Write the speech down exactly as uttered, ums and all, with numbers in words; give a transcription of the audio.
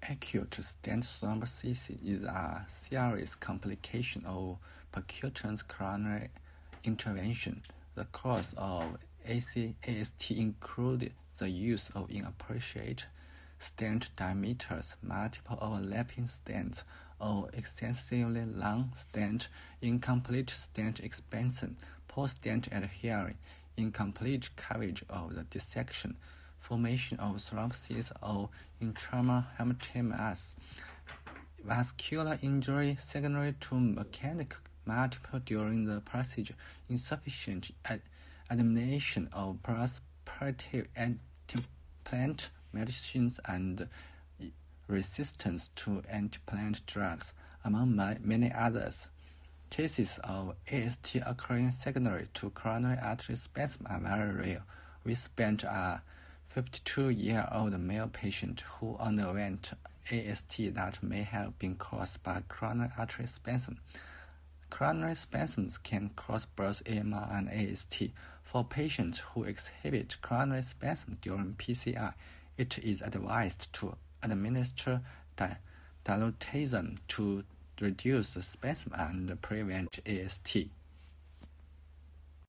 Acute stent thrombosis is a serious complication of percutaneous coronary intervention. The cause of A C A S T include the use of inappropriate stent diameters, multiple overlapping stents, or excessively long stent, incomplete stent expansion, poor stent adherence, incomplete coverage of the dissection, formation of thrombosis or intrahematoma, vascular injury secondary to mechanical multiple during the procedure, insufficient ad- administration of prospective antiplant medicines, and resistance to antiplant drugs, among many others. Cases of A S T occurring secondary to coronary artery spasm are very rare. We spent a fifty-two-year-old male patient who underwent A S T that may have been caused by coronary artery spasm. Coronary spasms can cause both A M R and A S T. For patients who exhibit coronary spasm during P C I, it is advised to administer diltiazem to reduce the spasm and prevent A S T.